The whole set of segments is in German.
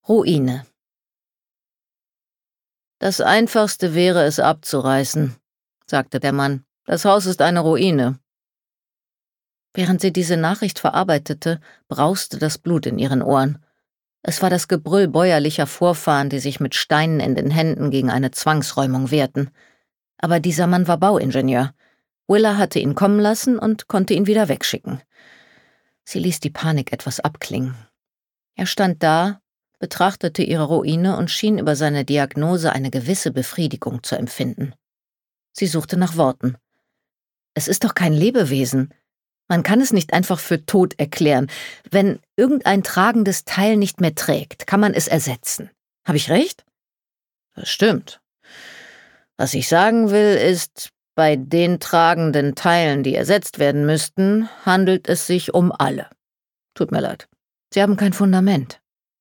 Ruine. »Das Einfachste wäre, es abzureißen«, sagte der Mann. »Das Haus ist eine Ruine.« Während sie diese Nachricht verarbeitete, brauste das Blut in ihren Ohren. Es war das Gebrüll bäuerlicher Vorfahren, die sich mit Steinen in den Händen gegen eine Zwangsräumung wehrten. Aber dieser Mann war Bauingenieur. Willa hatte ihn kommen lassen und konnte ihn wieder wegschicken. Sie ließ die Panik etwas abklingen. Er stand da, betrachtete ihre Ruine und schien über seine Diagnose eine gewisse Befriedigung zu empfinden. Sie suchte nach Worten. »Es ist doch kein Lebewesen. Man kann es nicht einfach für tot erklären. Wenn irgendein tragendes Teil nicht mehr trägt, kann man es ersetzen. Habe ich recht?« »Das stimmt. Was ich sagen will, ist, bei den tragenden Teilen, die ersetzt werden müssten, handelt es sich um alle. Tut mir leid. Sie haben kein Fundament.«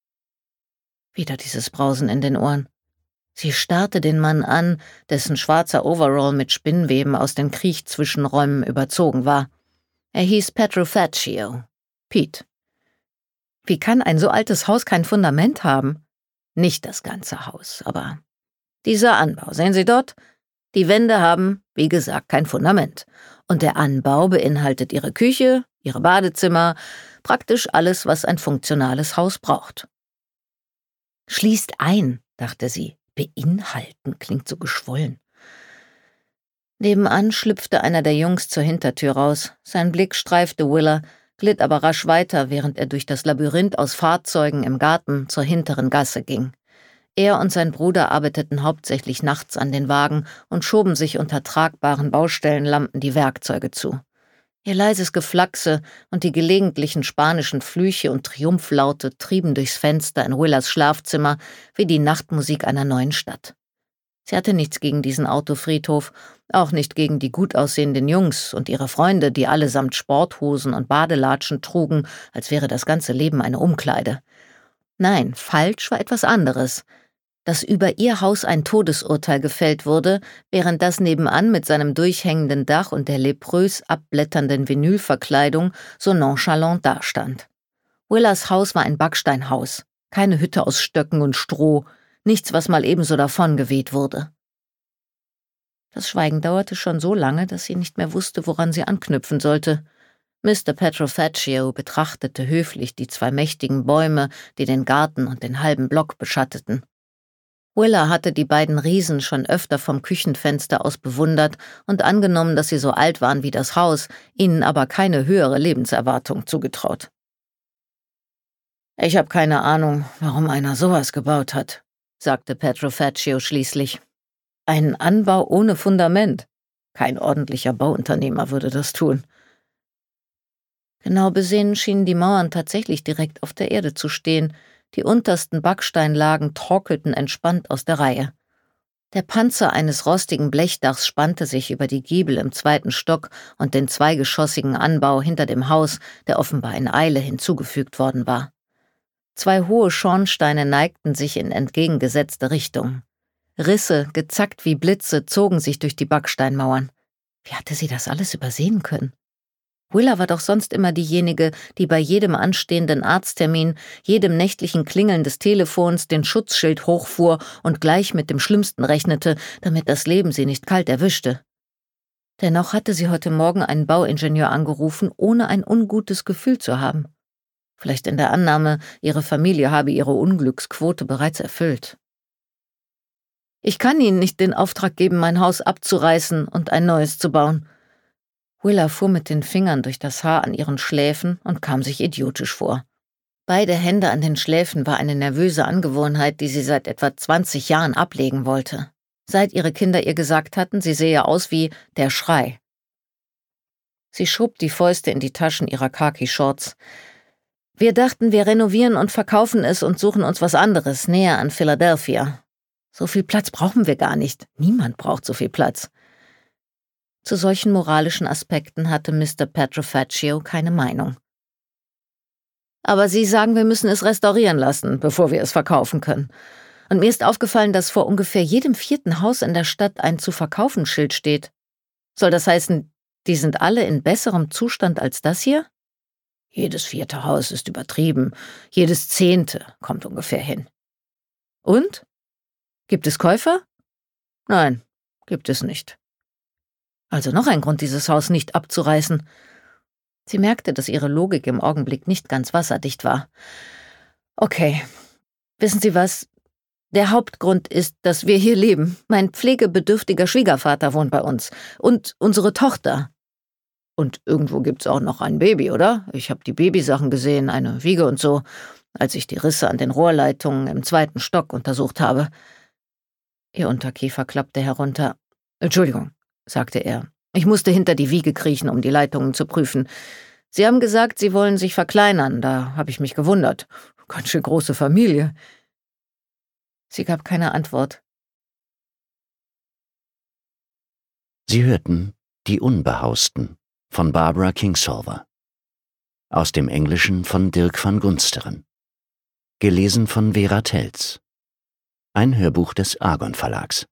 Wieder dieses Brausen in den Ohren. Sie starrte den Mann an, dessen schwarzer Overall mit Spinnweben aus den Kriechzwischenräumen überzogen war. Er hieß Petrofaccio. Pete. Wie kann ein so altes Haus kein Fundament haben? Nicht das ganze Haus, aber dieser Anbau, sehen Sie dort? Die Wände haben, wie gesagt, kein Fundament. Und der Anbau beinhaltet Ihre Küche, Ihre Badezimmer, praktisch alles, was ein funktionales Haus braucht. »Schließt ein«, dachte sie. »Beinhalten« klingt so geschwollen. Nebenan schlüpfte einer der Jungs zur Hintertür raus. Sein Blick streifte Willa, glitt aber rasch weiter, während er durch das Labyrinth aus Fahrzeugen im Garten zur hinteren Gasse ging. Er und sein Bruder arbeiteten hauptsächlich nachts an den Wagen und schoben sich unter tragbaren Baustellenlampen die Werkzeuge zu. Ihr leises Geflaxe und die gelegentlichen spanischen Flüche und Triumphlaute trieben durchs Fenster in Willas Schlafzimmer wie die Nachtmusik einer neuen Stadt. Sie hatte nichts gegen diesen Autofriedhof, auch nicht gegen die gut aussehenden Jungs und ihre Freunde, die allesamt Sporthosen und Badelatschen trugen, als wäre das ganze Leben eine Umkleide. Nein, falsch war etwas anderes. Dass über ihr Haus ein Todesurteil gefällt wurde, während das nebenan mit seinem durchhängenden Dach und der leprös abblätternden Vinylverkleidung so nonchalant dastand. Willas Haus war ein Backsteinhaus, keine Hütte aus Stöcken und Stroh, nichts, was mal ebenso davongeweht wurde. Das Schweigen dauerte schon so lange, dass sie nicht mehr wusste, woran sie anknüpfen sollte. Mr. Petrofaccio betrachtete höflich die zwei mächtigen Bäume, die den Garten und den halben Block beschatteten. Willa hatte die beiden Riesen schon öfter vom Küchenfenster aus bewundert und angenommen, dass sie so alt waren wie das Haus, ihnen aber keine höhere Lebenserwartung zugetraut. »Ich habe keine Ahnung, warum einer sowas gebaut hat«, sagte Petrofaccio schließlich. »Ein Anbau ohne Fundament. Kein ordentlicher Bauunternehmer würde das tun.« Genau besehen schienen die Mauern tatsächlich direkt auf der Erde zu stehen. Die untersten Backsteinlagen torkelten entspannt aus der Reihe. Der Panzer eines rostigen Blechdachs spannte sich über die Giebel im 2. Stock und den zweigeschossigen Anbau hinter dem Haus, der offenbar in Eile hinzugefügt worden war. 2 hohe Schornsteine neigten sich in entgegengesetzte Richtungen. Risse, gezackt wie Blitze, zogen sich durch die Backsteinmauern. Wie hatte sie das alles übersehen können? Willa war doch sonst immer diejenige, die bei jedem anstehenden Arzttermin, jedem nächtlichen Klingeln des Telefons den Schutzschild hochfuhr und gleich mit dem Schlimmsten rechnete, damit das Leben sie nicht kalt erwischte. Dennoch hatte sie heute Morgen einen Bauingenieur angerufen, ohne ein ungutes Gefühl zu haben. Vielleicht in der Annahme, ihre Familie habe ihre Unglücksquote bereits erfüllt. »Ich kann Ihnen nicht den Auftrag geben, mein Haus abzureißen und ein neues zu bauen.« Willa fuhr mit den Fingern durch das Haar an ihren Schläfen und kam sich idiotisch vor. Beide Hände an den Schläfen war eine nervöse Angewohnheit, die sie seit etwa 20 Jahren ablegen wollte. Seit ihre Kinder ihr gesagt hatten, sie sehe aus wie der Schrei. Sie schob die Fäuste in die Taschen ihrer Khaki-Shorts. »Wir dachten, wir renovieren und verkaufen es und suchen uns was anderes, näher an Philadelphia. So viel Platz brauchen wir gar nicht. Niemand braucht so viel Platz.« Zu solchen moralischen Aspekten hatte Mr. Petrofaccio keine Meinung. »Aber Sie sagen, wir müssen es restaurieren lassen, bevor wir es verkaufen können. Und mir ist aufgefallen, dass vor ungefähr jedem 4. Haus in der Stadt ein Zu-verkaufen-Schild steht. Soll das heißen, die sind alle in besserem Zustand als das hier?« Jedes 4. Haus ist übertrieben. Jedes 10. kommt ungefähr hin. Und? Gibt es Käufer? Nein, gibt es nicht. Also noch ein Grund, dieses Haus nicht abzureißen. Sie merkte, dass ihre Logik im Augenblick nicht ganz wasserdicht war. Okay, wissen Sie was? Der Hauptgrund ist, dass wir hier leben. Mein pflegebedürftiger Schwiegervater wohnt bei uns. Und unsere Tochter. Und irgendwo gibt's auch noch ein Baby, oder? Ich habe die Babysachen gesehen, eine Wiege und so, als ich die Risse an den Rohrleitungen im 2. Stock untersucht habe. Ihr Unterkiefer klappte herunter. Entschuldigung, sagte er. Ich musste hinter die Wiege kriechen, um die Leitungen zu prüfen. Sie haben gesagt, Sie wollen sich verkleinern. Da habe ich mich gewundert. Ganz schön große Familie. Sie gab keine Antwort. Sie hörten Die Unbehausten von Barbara Kingsolver. Aus dem Englischen von Dirk van Gunsteren. Gelesen von Vera Telz. Ein Hörbuch des Argon Verlags.